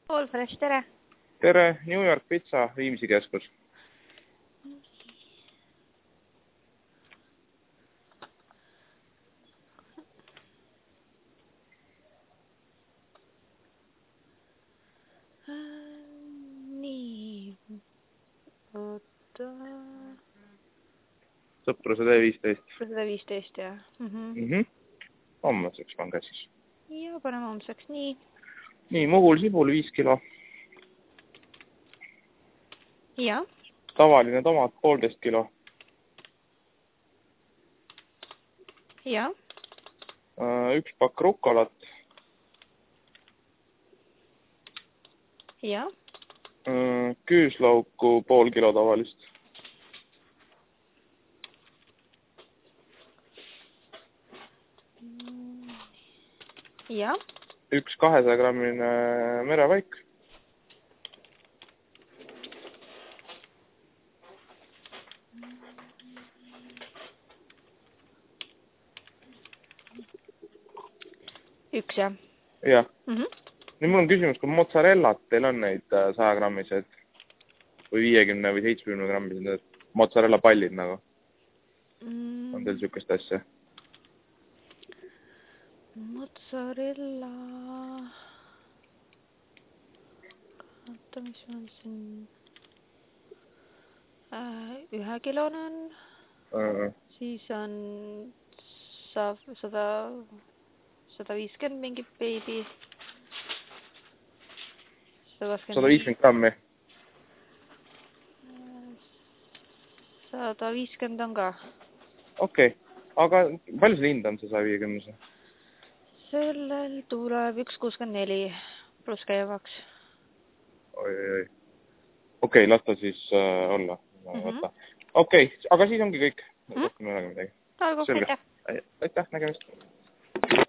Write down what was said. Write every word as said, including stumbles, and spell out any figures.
All Fresh, tere! Tere, New York Pizza, Viimsi keskus. Nii, oota... Sõpruse tee viisteist. Sõpruse viisteist, jah. Mhm. Mhm. Hommaseks pange siis. Ja, paneme homseks, nii. Nii, Mugul sibul viis kilo. Ja. Tavaline tomat poolteist kilo. Ja. Üks pakk rukolat. Ja. Küüslauku pool kilo tavalist. Ja. Üks kahesaja grammine merevaik. Üks, jah. Jah. Mhm. Nüüd mul on küsimus, kui mozzarellat teil on neid saja grammised või viiekümne või seitsmekümne grammised mozzarella pallid nagu? Mm. On teil sükest asja? Mozzarella... Oota, mis on siin... Ühe kilon on. Uh. Siis on saab sada, sada viiskümmend mingi beebi. sada viiskümmend grammi. sada viiskümmend on ka. Okei, okay. Aga palju see hind on see saja viiekümne? Sellel tuleb üks kuuskümmend neli pluss käivaks. Oi, oi, oi. Okei, okay, las ta siis äh, olla. Mm -hmm. Okei, okay, aga siis ongi kõik. Mm -hmm. Rohkem ei olegi midagi. Selge.